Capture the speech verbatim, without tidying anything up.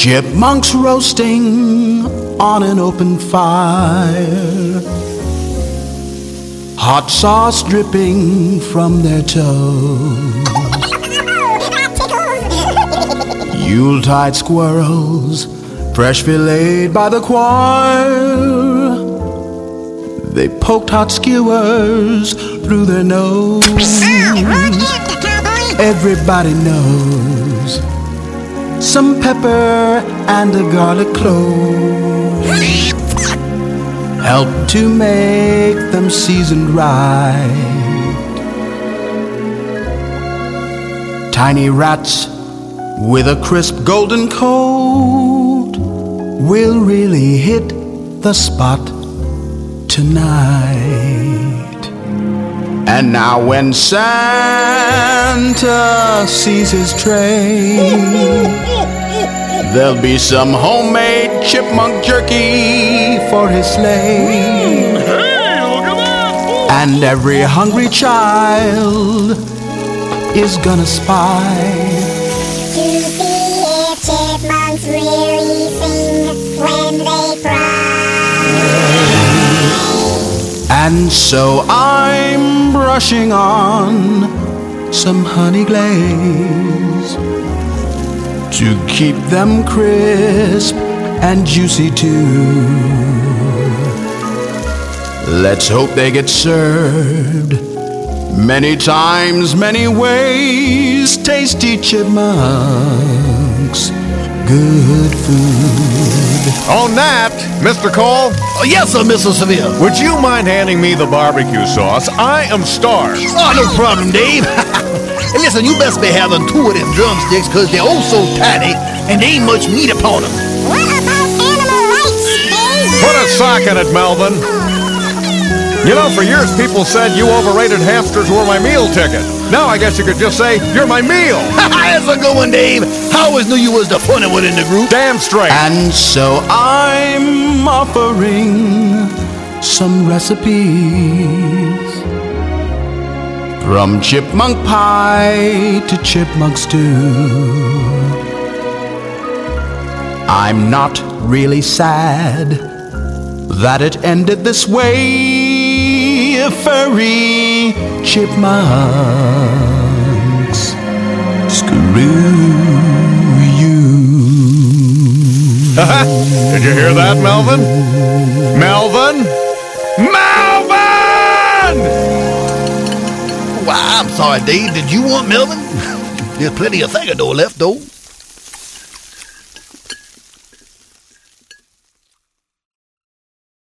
Chipmunks roasting on an open fire, hot sauce dripping from their toes. Yuletide squirrels, fresh filleted by the choir. They poked hot skewers through their nose. Everybody knows some pepper and a garlic clove help to make them seasoned right. Tiny rats with a crisp golden coat will really hit the spot tonight. And now when Santa sees his train, there'll be some homemade chipmunk jerky for his sleigh. And every hungry child is gonna spy to see if chipmunks really sing when they fry. And so I'm brushing on some honey glaze to keep them crisp and juicy too. Let's hope they get served many times, many ways. Tasty chipmunks, good food. On that, Mister Cole? Oh, yes, sir, Mister Seville. Would you mind handing me the barbecue sauce? I am starved. Oh, no problem, Dave. And listen, you best be having two of them drumsticks, because they're oh so tiny and there ain't much meat upon them. What about animal rights, Dave? Put a sock in it, Melvin. You know, for years people said you overrated hamsters were my meal ticket. Now I guess you could just say, you're my meal. That's a good one, Dave. I always knew you was the funny one in the group. Damn straight. And so I'm offering some recipes, from chipmunk pie to chipmunk stew. I'm not really sad that it ended this way. Furry chipmunks, screw you. Did you hear that, Melvin? Melvin? Melvin! Why, I'm sorry, Dave. Did you want Melvin? There's plenty of Thegador left, though.